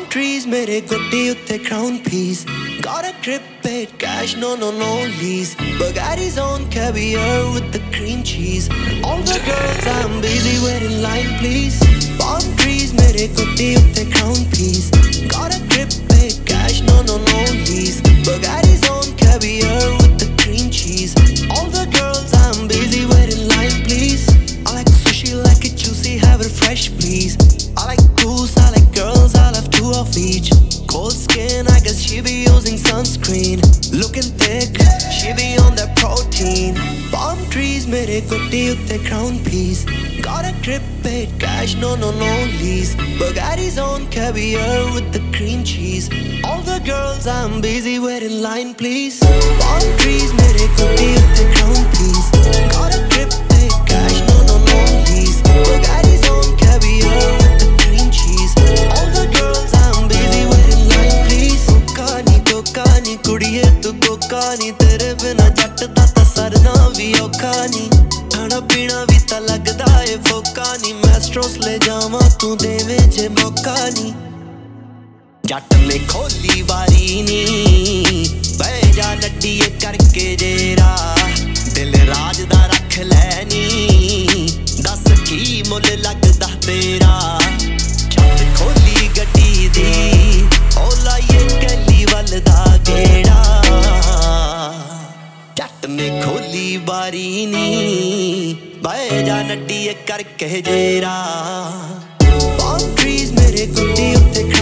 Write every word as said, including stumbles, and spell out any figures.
trees mere gotti utte crown piece. Got a crib paid cash, no no no lease. Bugatti's on caviar with the cream cheese. All the girls I'm busy with in line please. Palm trees mere gotti utte crown piece. Got a crib paid cash, no no no lease. Bugatti's on caviar with the cream cheese. All the girls I'm busy with in line please. I like sushi, like it juicy, have it fresh please. I like goose, I like girls, I love two of each. Cold skin, I guess she be using sunscreen. Looking thick, she be on that protein. Palm trees mere gotti utte crown piece. Got a crib paid cash, no no no lease. Bugatti's on caviar with the cream cheese. All the girls I'm busy with in line please. Palm trees mere gotti utte crown piece. Got a crib paid cash, no no no lease. Bugatti's on caviar with the cream cheese. All the girls I'm busy with in line please. Kokani kokani kudiye tu kokani. Tere bina jatt da ta sarna vi okha nahi. खाना पीना भी ता लगदा है फोका नी. मैस्ट्रोस ले जावा तू देवे जे मौका नी. जट ने खोली बारी नी. बह जा नड्डीए करके जेरा. दिल राज दा रख लैनी. दस की मुल लगदा तेरा. जट खोली गड्डी दी. ओ लाइए कैली वल दा गेड़ा. जट ने खोली बारी नी. बह जा नड्डीए करके जेरा. Palm trees mere gotti utte